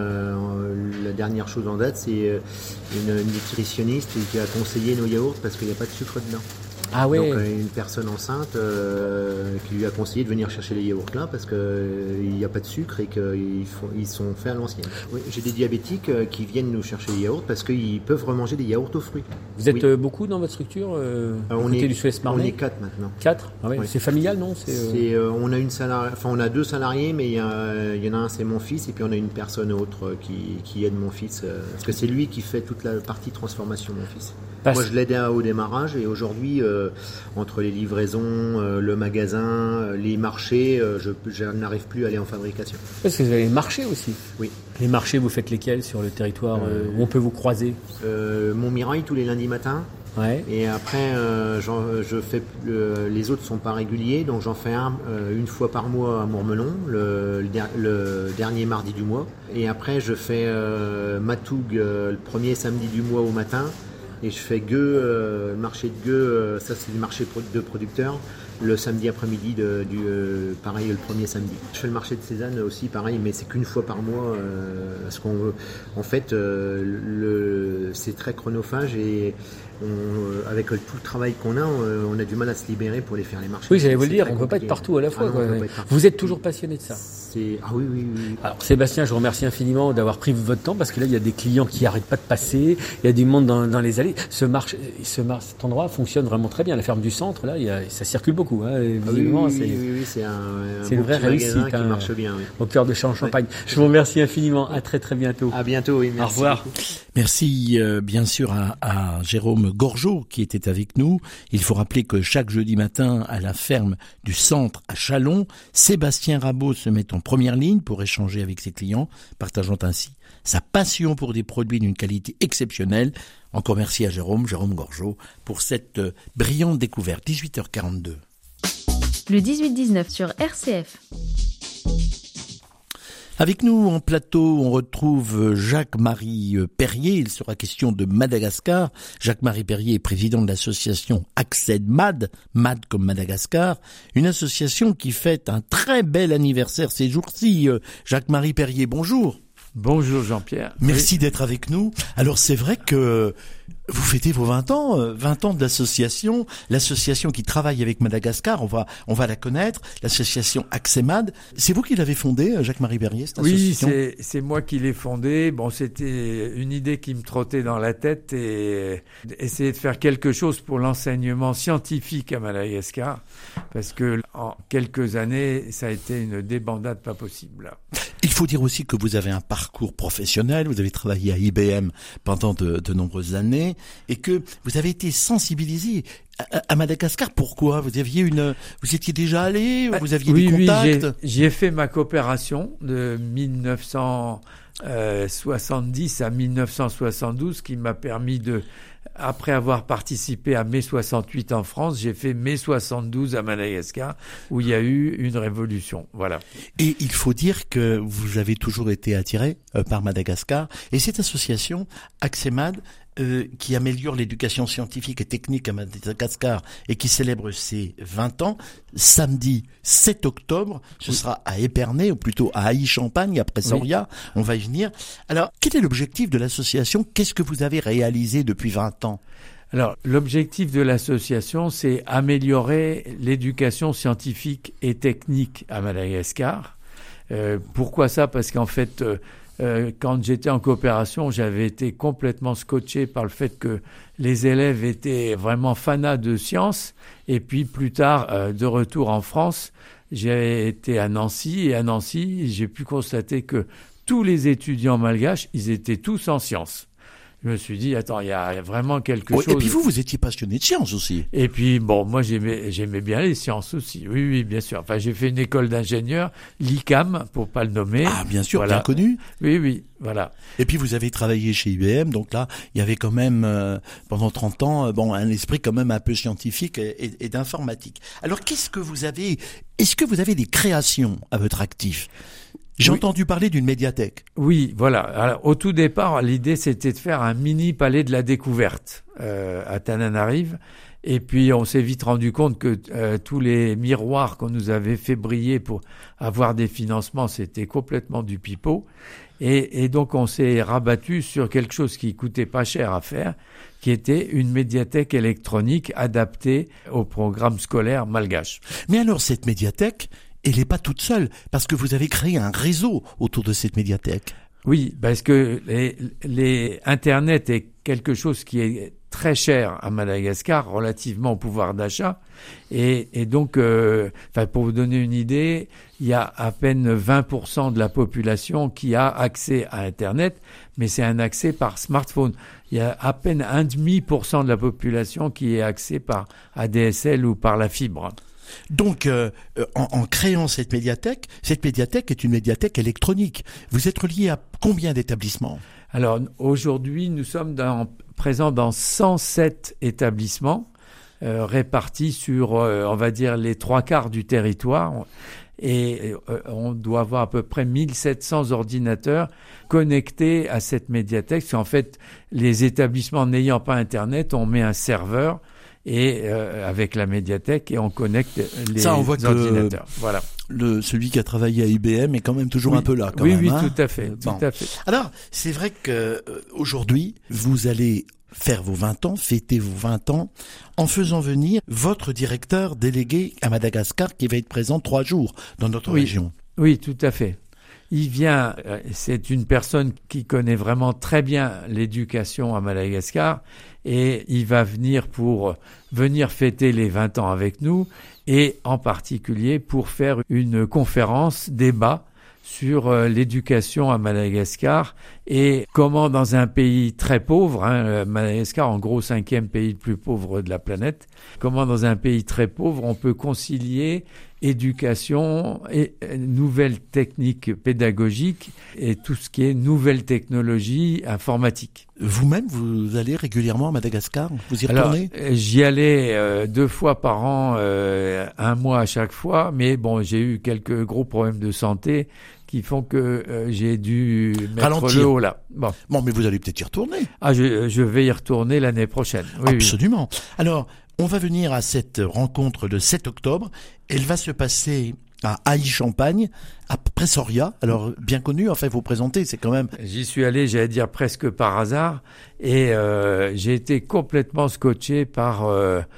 la dernière chose en date, c'est une nutritionniste qui a conseillé nos yaourts parce qu'il n'y a pas de sucre dedans. Ah ouais. Donc une personne enceinte qui lui a conseillé de venir chercher les yaourts là parce qu'il n'y a pas de sucre et qu'ils sont faits à l'ancienne. Oui, j'ai des diabétiques qui viennent nous chercher les yaourts parce qu'ils peuvent remanger des yaourts aux fruits. Vous êtes beaucoup dans votre structure on est 4 maintenant. 4 ah ouais. C'est familial, non ? On a 2 salariés, mais il y en a un, c'est mon fils, et puis on a une personne autre qui aide mon fils parce que c'est lui qui fait toute la partie transformation, mon fils. Moi, je l'aidais au démarrage et aujourd'hui, entre les livraisons, le magasin, les marchés, je n'arrive plus à aller en fabrication. Parce que vous avez les marchés aussi. Oui. Les marchés, vous faites lesquels sur le territoire où on peut vous croiser ? Montmirail tous les lundis matins. Ouais. Et après, je fais les autres sont pas réguliers, donc j'en fais un une fois par mois à Mourmelon, le dernier mardi du mois. Et après, je fais Matoug le premier samedi du mois au matin. Et je fais Gueux, le marché de Gueux, ça c'est le marché de producteurs, le samedi après-midi, pareil le premier samedi. Je fais le marché de Cézanne aussi, pareil, mais c'est qu'une fois par mois, parce en fait, c'est très chronophage et avec tout le travail qu'on a, on a du mal à se libérer pour aller faire les marchés. Oui, j'allais vous le dire, on ne peut pas être partout à la fois. Vous êtes toujours passionné de ça ? Ah oui. Alors Sébastien, je vous remercie infiniment d'avoir pris votre temps parce que là il y a des clients qui n'arrêtent pas de passer, il y a du monde dans les allées. Cet endroit fonctionne vraiment très bien. La ferme du centre, là, ça circule beaucoup. Hein. Visiblement, c'est une vraie réussite qui marche bien. Au cœur de Champs-en-Champagne. Oui. Je vous remercie infiniment. À très très bientôt. À bientôt. Oui, merci. Au revoir. Beaucoup. Merci bien sûr à Jérôme Gorgeau qui était avec nous. Il faut rappeler que chaque jeudi matin à la ferme du centre à Châlons, Sébastien Rabot se met en première ligne pour échanger avec ses clients, partageant ainsi sa passion pour des produits d'une qualité exceptionnelle. Encore merci à Jérôme Gorgeau, pour cette brillante découverte. 18h42. Le 18-19 sur RCF. Avec nous en plateau, on retrouve Jacques-Marie Perrier. Il sera question de Madagascar. Jacques-Marie Perrier est président de l'association AccèdeMad, MAD comme Madagascar, une association qui fête un très bel anniversaire ces jours-ci. Jacques-Marie Perrier, bonjour. Bonjour Jean-Pierre. Merci d'être avec nous. Alors c'est vrai que vous fêtez vos 20 ans de l'association qui travaille avec Madagascar, on va la connaître, l'association AccèdeMad. C'est vous qui l'avez fondée, Jacques-Marie Perrier, cette association ? Oui, c'est moi qui l'ai fondée. Bon, c'était une idée qui me trottait dans la tête et essayer de faire quelque chose pour l'enseignement scientifique à Madagascar, parce que en quelques années, ça a été une débandade pas possible. Il faut dire aussi que vous avez un parcours professionnel, vous avez travaillé à IBM pendant de nombreuses années et que vous avez été sensibilisé à Madagascar. Pourquoi ? Vous étiez déjà allé, vous aviez des contacts ? Oui, j'y ai fait ma coopération de 1970 à 1972 qui m'a permis après avoir participé à mai 68 en France, j'ai fait mai 72 à Madagascar, où il y a eu une révolution. Voilà. Et il faut dire que vous avez toujours été attiré par Madagascar. Et cette association, AccèdeMad, qui améliore l'éducation scientifique et technique à Madagascar et qui célèbre ses 20 ans, samedi 7 octobre, ce sera à Épernay, ou plutôt à Ailly-Champagne, après Soria. Oui. On va y venir. Alors, quel est l'objectif de l'association ? Qu'est-ce que vous avez réalisé depuis 20 ans ? Alors, l'objectif de l'association, c'est améliorer l'éducation scientifique et technique à Madagascar. Pourquoi ça ? Parce qu'en fait, quand j'étais en coopération, j'avais été complètement scotché par le fait que les élèves étaient vraiment fanas de sciences. Et puis plus tard, de retour en France, j'ai été à Nancy. Et à Nancy, j'ai pu constater que tous les étudiants malgaches, ils étaient tous en sciences. Je me suis dit, attends, il y a vraiment quelque chose. Et puis vous étiez passionné de sciences aussi. Et puis, bon, moi, j'aimais bien les sciences aussi. Oui, bien sûr. Enfin, j'ai fait une école d'ingénieur, l'ICAM, pour pas le nommer. Ah, bien sûr, voilà. Bien connu. Oui, voilà. Et puis, vous avez travaillé chez IBM, donc là, il y avait quand même, pendant 30 ans, un esprit quand même un peu scientifique et d'informatique. Alors, est-ce que vous avez des créations à votre actif? J'ai entendu parler d'une médiathèque. Oui, voilà. Alors, au tout départ, l'idée, c'était de faire un mini palais de la découverte à Tananarive. Et puis, on s'est vite rendu compte que tous les miroirs qu'on nous avait fait briller pour avoir des financements, c'était complètement du pipeau. Et donc, on s'est rabattu sur quelque chose qui coûtait pas cher à faire, qui était une médiathèque électronique adaptée au programme scolaire malgache. Mais alors, cette médiathèque, elle n'est pas toute seule, parce que vous avez créé un réseau autour de cette médiathèque. Oui, parce que les Internet est quelque chose qui est très cher à Madagascar relativement au pouvoir d'achat. Et donc, pour vous donner une idée, il y a à peine 20% de la population qui a accès à Internet, mais c'est un accès par smartphone. Il y a à peine 1,5% de la population qui est accès par ADSL ou par la fibre. Donc, en créant cette médiathèque est une médiathèque électronique. Vous êtes relié à combien d'établissements? Alors, aujourd'hui, nous sommes présents dans 107 établissements, répartis sur, on va dire, les 3/4 du territoire. Et on doit avoir à peu près 1700 ordinateurs connectés à cette médiathèque. Parce qu'en fait, les établissements n'ayant pas Internet, on met un serveur et avec la médiathèque et on connecte les ordinateurs. Voilà. Celui qui a travaillé à IBM est quand même toujours un peu là. Oui, tout à fait. Alors, c'est vrai que aujourd'hui, vous allez faire vos 20 ans, fêter vos 20 ans, en faisant venir votre directeur délégué à Madagascar qui va être présent 3 jours dans notre région. Oui, tout à fait. Il vient, c'est une personne qui connaît vraiment très bien l'éducation à Madagascar et il va venir pour venir fêter les 20 ans avec nous et en particulier pour faire une conférence débat sur l'éducation à Madagascar et comment dans un pays très pauvre, Madagascar en gros 5e pays le plus pauvre de la planète, comment dans un pays très pauvre on peut concilier éducation et nouvelles techniques pédagogiques et tout ce qui est nouvelles technologies informatiques. Vous-même, vous allez régulièrement à Madagascar? Vous y retournez? Alors, j'y allais 2 fois par an, 1 mois à chaque fois, mais bon, j'ai eu quelques gros problèmes de santé qui font que j'ai dû mettre ralentir. Le haut là. Bon, mais vous allez peut-être y retourner. Ah, je vais y retourner l'année prochaine. Oui, absolument. Oui. Alors, on va venir à cette rencontre le 7 octobre. Elle va se passer à Aix-Champagne, à Pressoria. Alors, bien connu, enfin, vous présentez, c'est quand même... J'y suis allé, j'allais dire presque par hasard, et j'ai été complètement scotché par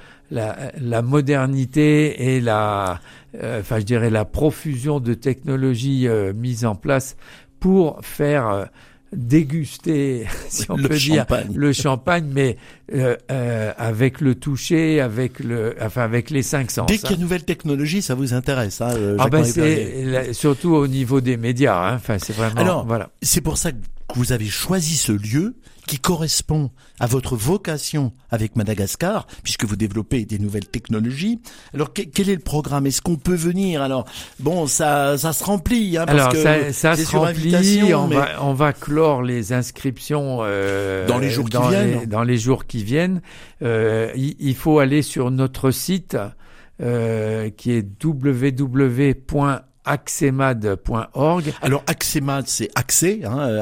la modernité et la profusion de technologies mises en place pour faire déguster, si on peut dire, le champagne, mais avec le toucher, avec les 5 sens. Dès qu'il y a de nouvelles technologies, ça vous intéresse, c'est surtout au niveau des médias. Enfin, c'est vraiment. Alors, voilà. C'est pour ça que vous avez choisi ce lieu qui correspond à votre vocation avec Madagascar, puisque vous développez des nouvelles technologies. Alors, quel est le programme? Est-ce qu'on peut venir? Alors, bon, ça se remplit, parce alors, que ça se remplit. On va clore les inscriptions dans les jours qui viennent. Dans les jours qui viennent. Il faut aller sur notre site qui est www.accemad.org. Alors Accemad, c'est accès,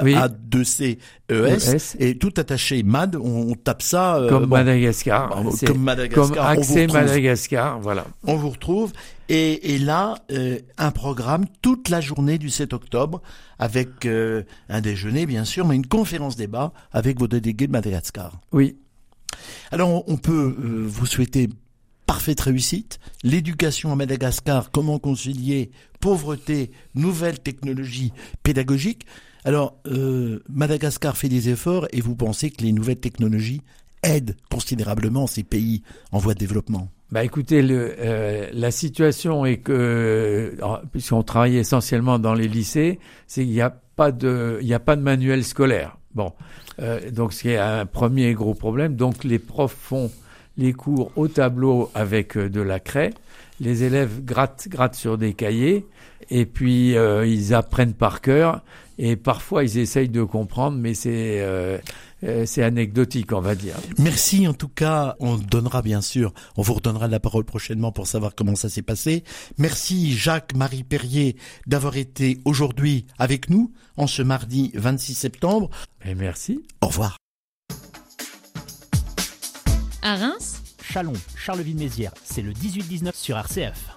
A2CES, et tout attaché MAD, on tape ça comme Madagascar, comme Madagascar, comme Accès Madagascar, voilà. On vous retrouve et là un programme toute la journée du 7 octobre avec un déjeuner bien sûr, mais une conférence débat avec vos délégués de Madagascar. Oui. Alors on peut vous souhaiter parfaite réussite, l'éducation à Madagascar, comment concilier pauvreté, nouvelles technologies pédagogiques. Alors, Madagascar fait des efforts et vous pensez que les nouvelles technologies aident considérablement ces pays en voie de développement? Bah écoutez, la situation est que, puisqu'on travaille essentiellement dans les lycées, c'est qu'il n'y a pas de manuel scolaire. Bon, donc c'est un premier gros problème. Donc les profs font les cours au tableau avec de la craie. Les élèves grattent sur des cahiers et puis ils apprennent par cœur. Et parfois ils essayent de comprendre, mais c'est anecdotique, on va dire. Merci en tout cas, on vous redonnera la parole prochainement pour savoir comment ça s'est passé. Merci Jacques-Marie Perrier d'avoir été aujourd'hui avec nous en ce mardi 26 septembre. Et merci. Au revoir. À Reims, Châlons, Charleville-Mézières, c'est le 18-19 sur RCF.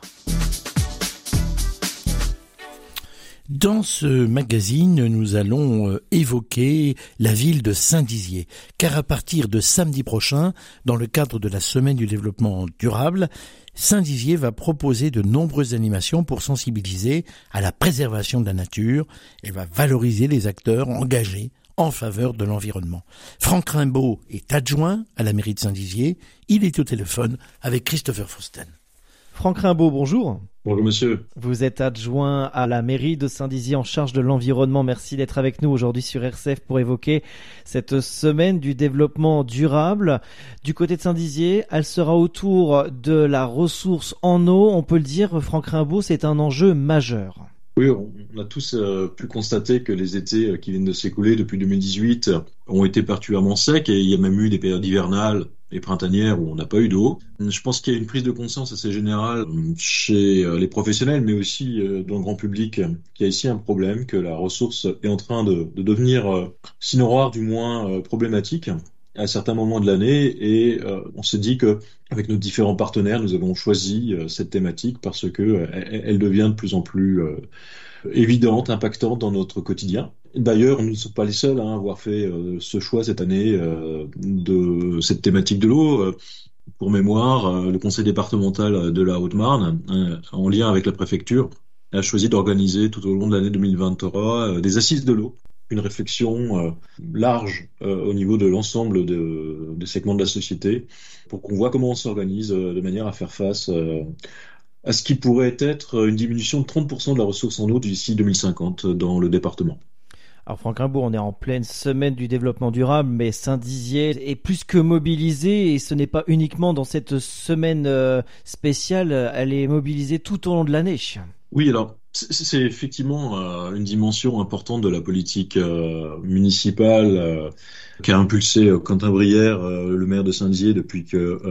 Dans ce magazine, nous allons évoquer la ville de Saint-Dizier, car à partir de samedi prochain, dans le cadre de la Semaine du développement durable, Saint-Dizier va proposer de nombreuses animations pour sensibiliser à la préservation de la nature et va valoriser les acteurs engagés en faveur de l'environnement. Franck Rimbaud est adjoint à la mairie de Saint-Dizier. Il est au téléphone avec Christopher Fausten. Franck Rimbaud, bonjour. Bonjour monsieur. Vous êtes adjoint à la mairie de Saint-Dizier en charge de l'environnement. Merci d'être avec nous aujourd'hui sur RCF pour évoquer cette semaine du développement durable. Du côté de Saint-Dizier, elle sera autour de la ressource en eau. On peut le dire, Franck Rimbaud, c'est un enjeu majeur. Oui, on a tous pu constater que les étés qui viennent de s'écouler depuis 2018 ont été particulièrement secs et il y a même eu des périodes hivernales et printanières où on n'a pas eu d'eau. Je pense qu'il y a une prise de conscience assez générale chez les professionnels, mais aussi dans le grand public, qu'il y a ici un problème, que la ressource est en train de devenir, sinon rare, du moins problématique à certains moments de l'année, et on s'est dit que avec nos différents partenaires, nous avons choisi cette thématique parce que elle devient de plus en plus évidente, impactante dans notre quotidien. D'ailleurs, nous ne sommes pas les seuls à avoir fait ce choix cette année de cette thématique de l'eau. Pour mémoire, le conseil départemental de la Haute-Marne, en lien avec la préfecture, a choisi d'organiser tout au long de l'année 2023 des assises de l'eau. Une réflexion large au niveau de l'ensemble des segments de la société pour qu'on voit comment on s'organise de manière à faire face à ce qui pourrait être une diminution de 30% de la ressource en eau d'ici 2050 dans le département. Alors Franck Rimbaud, on est en pleine semaine du développement durable, mais Saint-Dizier est plus que mobilisé et ce n'est pas uniquement dans cette semaine spéciale, elle est mobilisée tout au long de l'année. Oui, alors c'est effectivement une dimension importante de la politique municipale qu'a impulsé Quentin Brière, le maire de Saint-Dizier, depuis que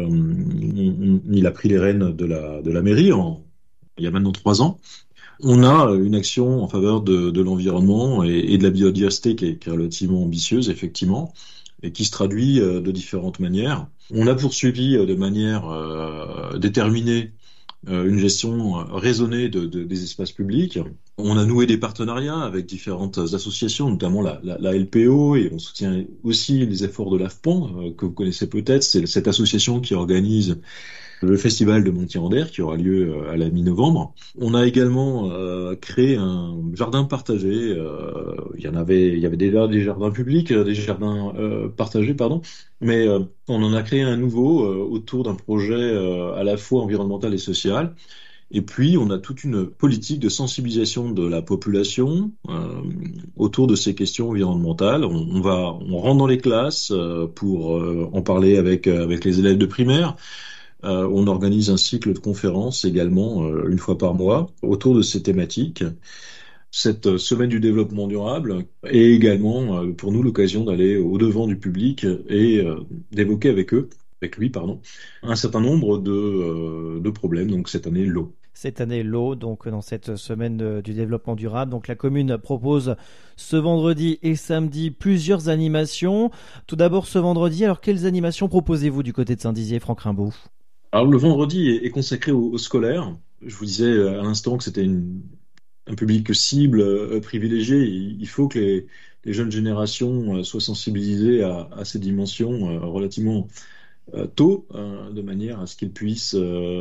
il a pris les rênes de la mairie il y a maintenant 3 ans. On a une action en faveur de l'environnement et de la biodiversité qui est relativement ambitieuse, effectivement, et qui se traduit de différentes manières. On a poursuivi de manière déterminée une gestion raisonnée des espaces publics. On a noué des partenariats avec différentes associations, notamment la LPO, et on soutient aussi les efforts de l'AFPAN, que vous connaissez peut-être. C'est cette association qui organise le festival de Montier-en-Der qui aura lieu à la mi-novembre. On a également créé un jardin partagé. Il y avait déjà des jardins publics, des jardins partagés, pardon. Mais on en a créé un nouveau autour d'un projet à la fois environnemental et social. Et puis, on a toute une politique de sensibilisation de la population autour de ces questions environnementales. On rentre dans les classes pour en parler avec les élèves de primaire. On organise un cycle de conférences également une fois par mois autour de ces thématiques. Cette semaine du développement durable est également pour nous l'occasion d'aller au-devant du public et d'évoquer avec lui, un certain nombre de problèmes. Donc cette année, l'eau. Cette année, l'eau, donc dans cette semaine du développement durable. Donc la commune propose ce vendredi et samedi plusieurs animations. Tout d'abord ce vendredi, alors quelles animations proposez-vous du côté de Saint-Dizier, Franck Rimbaud ? Alors le vendredi est consacré aux scolaires. Je vous disais à l'instant que c'était un public cible privilégié. Il faut que les jeunes générations soient sensibilisées à ces dimensions relativement tôt, de manière à ce qu'ils puissent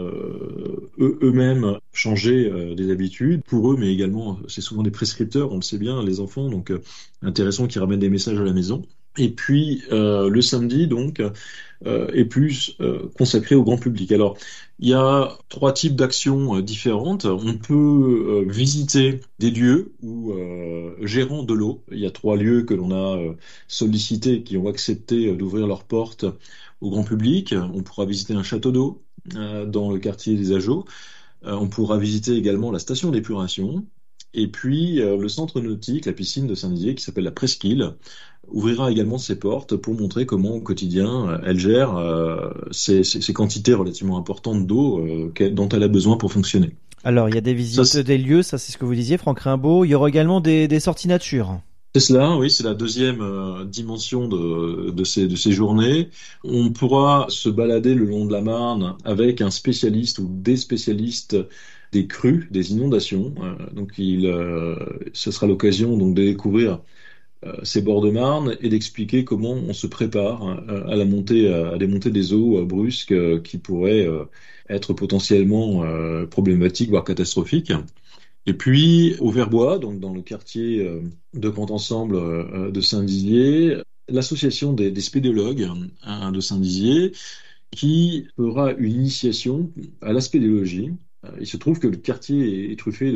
eux-mêmes changer des habitudes pour eux, mais également c'est souvent des prescripteurs, on le sait bien, les enfants, donc intéressant qu'ils ramènent des messages à la maison. Et puis le samedi donc est plus consacré au grand public. Alors il y a 3 types d'actions différentes. On peut visiter des lieux où gérant de l'eau. Il y a 3 lieux que l'on a sollicités qui ont accepté d'ouvrir leurs portes au grand public. On pourra visiter un château d'eau dans le quartier des Ageaux. On pourra visiter également la station d'épuration. Et puis le centre nautique, la piscine de Saint-Dizier, qui s'appelle la Presqu'île, ouvrira également ses portes pour montrer comment au quotidien elle gère ces quantités relativement importantes d'eau dont elle a besoin pour fonctionner. Alors il y a des visites des lieux, ça c'est ce que vous disiez Franck Rimbaud, il y aura également des sorties nature. C'est cela, oui, c'est la deuxième dimension de ces journées. On pourra se balader le long de la Marne avec un spécialiste ou des spécialistes des crues, des inondations. Donc ce sera l'occasion donc de découvrir ces bords de Marne et d'expliquer comment on se prépare à des montées des eaux brusques qui pourraient être potentiellement problématiques, voire catastrophiques. Et puis au Verbois, donc dans le quartier de Grand Ensemble de Saint-Dizier, l'association des spéléologues de Saint-Dizier qui fera une initiation à la spéléologie. Il se trouve que le quartier est truffé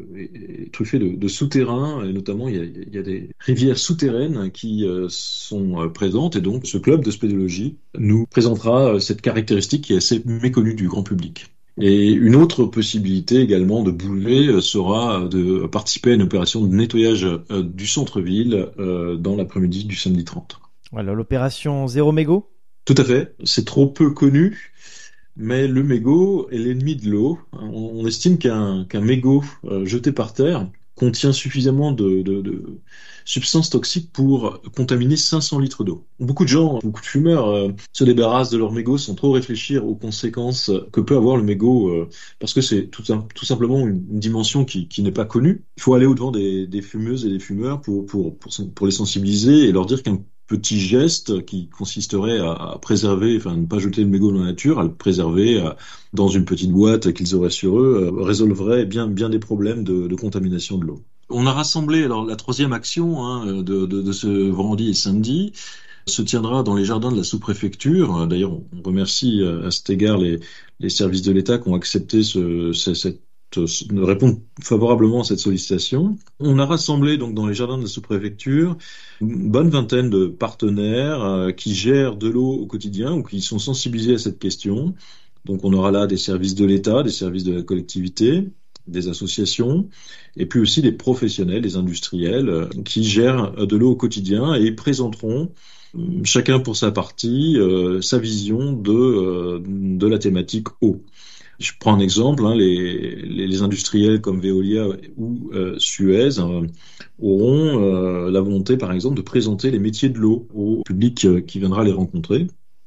de souterrains, et notamment il y a des rivières souterraines qui sont présentes, et donc ce club de spéléologie nous présentera cette caractéristique qui est assez méconnue du grand public. Et une autre possibilité également de bouger sera de participer à une opération de nettoyage du centre-ville dans l'après-midi du samedi 30. Voilà, l'opération Zéro Mégot ? Tout à fait, c'est trop peu connu. Mais le mégot est l'ennemi de l'eau. On estime qu'un mégot jeté par terre contient suffisamment de substances toxiques pour contaminer 500 litres d'eau. Beaucoup de gens, beaucoup de fumeurs se débarrassent de leur mégot sans trop réfléchir aux conséquences que peut avoir le mégot, parce que c'est tout simplement une dimension qui n'est pas connue. Il faut aller au-devant des fumeuses et des fumeurs pour les sensibiliser et leur dire qu'un petit geste qui consisterait à préserver, enfin ne pas jeter le mégot dans la nature, à le préserver dans une petite boîte qu'ils auraient sur eux, résolverait bien des problèmes de contamination de l'eau. On a rassemblé alors la 3e action de ce vendredi et samedi se tiendra dans les jardins de la sous-préfecture. D'ailleurs, on remercie à cet égard les services de l'État qui ont accepté de répondre favorablement à cette sollicitation. On a rassemblé donc dans les jardins de la sous-préfecture une bonne vingtaine de partenaires qui gèrent de l'eau au quotidien ou qui sont sensibilisés à cette question. Donc on aura là des services de l'État, des services de la collectivité, des associations, et puis aussi des professionnels, des industriels qui gèrent de l'eau au quotidien et présenteront chacun pour sa partie sa vision de la thématique eau. Je prends un exemple, les industriels comme Veolia ou Suez auront la volonté, par exemple, de présenter les métiers de l'eau au public qui viendra les rencontrer.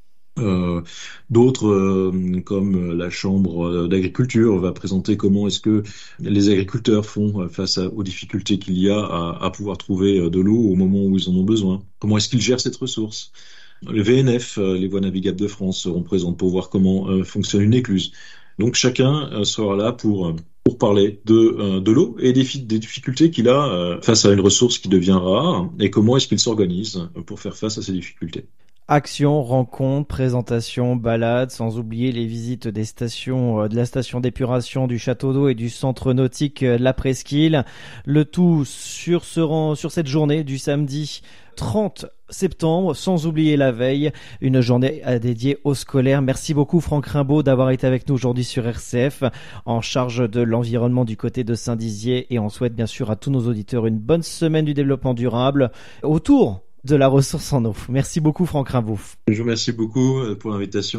D'autres, comme la Chambre d'agriculture, va présenter comment est-ce que les agriculteurs font face aux difficultés qu'il y a à pouvoir trouver de l'eau au moment où ils en ont besoin. Comment est-ce qu'ils gèrent cette ressource ? Le VNF, les voies navigables de France, seront présentes pour voir comment fonctionne une écluse. Donc chacun sera là pour parler de l'eau et des difficultés qu'il a face à une ressource qui devient rare et comment est-ce qu'il s'organise pour faire face à ces difficultés. Actions, rencontres, présentations, balades, sans oublier les visites des stations, de la station d'épuration du château d'eau et du centre nautique de la Presqu'île. Le tout sur cette journée du samedi 30 septembre, sans oublier la veille, une journée dédiée aux scolaires. Merci beaucoup Franck Rimbaud d'avoir été avec nous aujourd'hui sur RCF, en charge de l'environnement du côté de Saint-Dizier, et on souhaite bien sûr à tous nos auditeurs une bonne semaine du développement durable autour de la ressource en eau. Merci beaucoup Franck Rimbaud. Je vous remercie beaucoup pour l'invitation.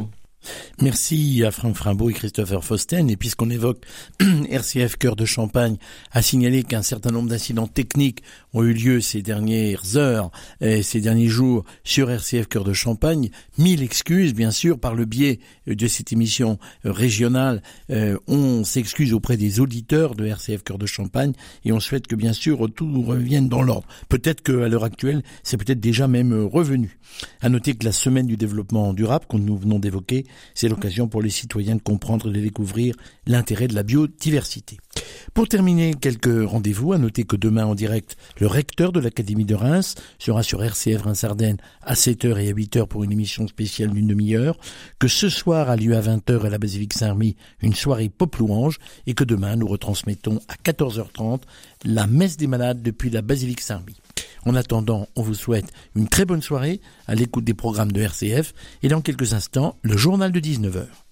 Merci à Franck Frimbault et Christopher Fausten. Et puisqu'on évoque RCF Cœur de Champagne, à signaler qu'un certain nombre d'incidents techniques ont eu lieu ces dernières heures et ces derniers jours sur RCF Cœur de Champagne. 1000 excuses, bien sûr, par le biais de cette émission régionale. On s'excuse auprès des auditeurs de RCF Cœur de Champagne et on souhaite que, bien sûr, tout revienne dans l'ordre. Peut-être qu'à l'heure actuelle, c'est peut-être déjà même revenu. À noter que la semaine du développement durable, que nous venons d'évoquer, c'est l'occasion pour les citoyens de comprendre et de découvrir l'intérêt de la biodiversité. Pour terminer, quelques rendez-vous. À noter que demain en direct, le recteur de l'Académie de Reims sera sur RCF Reims-Ardennes à 7h et à 8h pour une émission spéciale d'une demi-heure. Que ce soir a lieu à 20h à la Basilique Saint-Remy une soirée pop louange et que demain nous retransmettons à 14h30 la messe des malades depuis la Basilique Saint-Remy. En attendant, on vous souhaite une très bonne soirée à l'écoute des programmes de RCF et dans quelques instants, le journal de 19h.